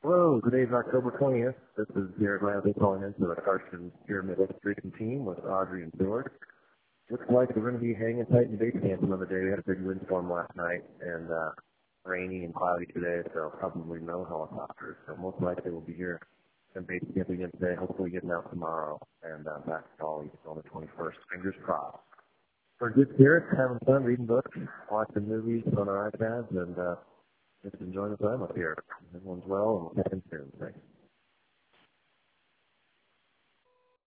Hello, today's October 20th. This is Jared Ladley calling in for the Carson Pyramid Illustration team with Audrey and George. Looks like we're going to be hanging tight in base camp another day. We had a big windstorm last night and rainy and cloudy today, so probably no helicopters. So most likely we'll be here in base camp again today, hopefully getting out tomorrow and back to Dolly on the 21st. Fingers crossed. For good spirits, having fun, reading books, watching movies on our iPads, and just enjoying the time up here. Everyone's well, and we'll catch you soon. Thanks.